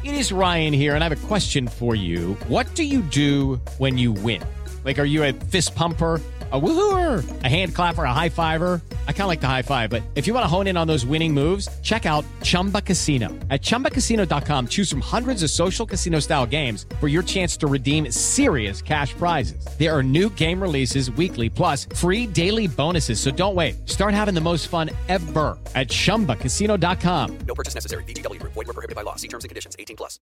It is Ryan here, and I have a question for you. What do you do when you win? Like, are you a fist pumper, a woohooer, a hand clapper, a high fiver? I kind of like the high five, but if you want to hone in on those winning moves, check out Chumba Casino. At ChumbaCasino.com, choose from hundreds of social casino-style games for your chance to redeem serious cash prizes. There are new game releases weekly, plus free daily bonuses. So don't wait. Start having the most fun ever at ChumbaCasino.com. No purchase necessary. VGW Group. Void where prohibited by law. See terms and conditions. 18+.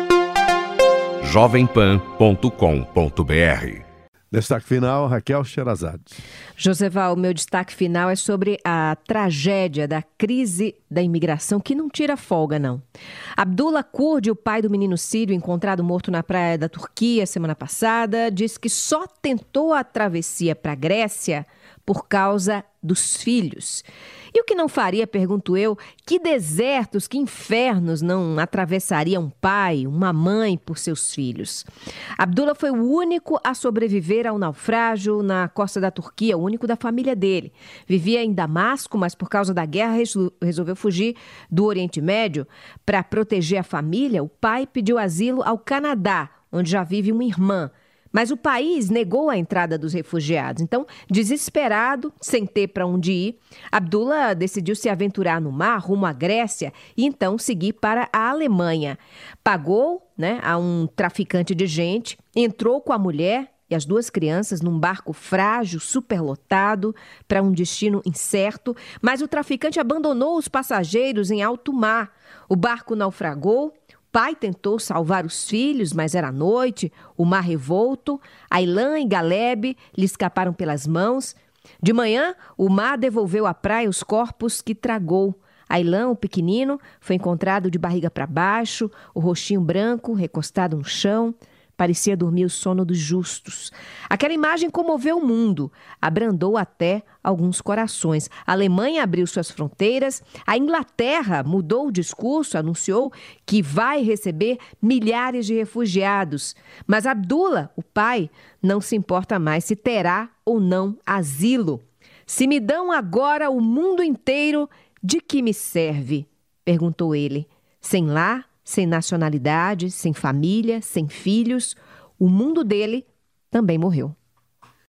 jovempan.com.br. Destaque final, Raquel Sherazade. Joseval, o meu destaque final é sobre a tragédia da crise da imigração, que não tira folga, não. Abdullah Kurdi, o pai do menino sírio encontrado morto na praia da Turquia semana passada, disse que só tentou a travessia para a Grécia por causa dos filhos. E o que não faria, pergunto eu, que desertos, que infernos não atravessaria um pai, uma mãe por seus filhos? Abdullah foi o único a sobreviver ao naufrágio na costa da Turquia, o único da família dele. Vivia em Damasco, mas por causa da guerra resolveu fugir do Oriente Médio. Para proteger a família, o pai pediu asilo ao Canadá, onde já vive uma irmã. Mas o país negou a entrada dos refugiados. Então, desesperado, sem ter para onde ir, Abdullah decidiu se aventurar no mar, rumo à Grécia, e então seguir para a Alemanha. Pagou, a um traficante de gente, entrou com a mulher e as duas crianças num barco frágil, superlotado, para um destino incerto, mas o traficante abandonou os passageiros em alto mar. O barco naufragou. O pai tentou salvar os filhos, mas era noite, o mar revolto, Aylan e Galeb lhe escaparam pelas mãos. De manhã, o mar devolveu à praia os corpos que tragou. Aylan, o pequenino, foi encontrado de barriga para baixo, o rostinho branco, recostado no chão. Parecia dormir o sono dos justos. Aquela imagem comoveu o mundo, abrandou até alguns corações. A Alemanha abriu suas fronteiras, a Inglaterra mudou o discurso, anunciou que vai receber milhares de refugiados. Mas Abdullah, o pai, não se importa mais se terá ou não asilo. Se me dão agora o mundo inteiro, de que me serve? Perguntou ele. Sem lar, sem nacionalidade, sem família, sem filhos, o mundo dele também morreu.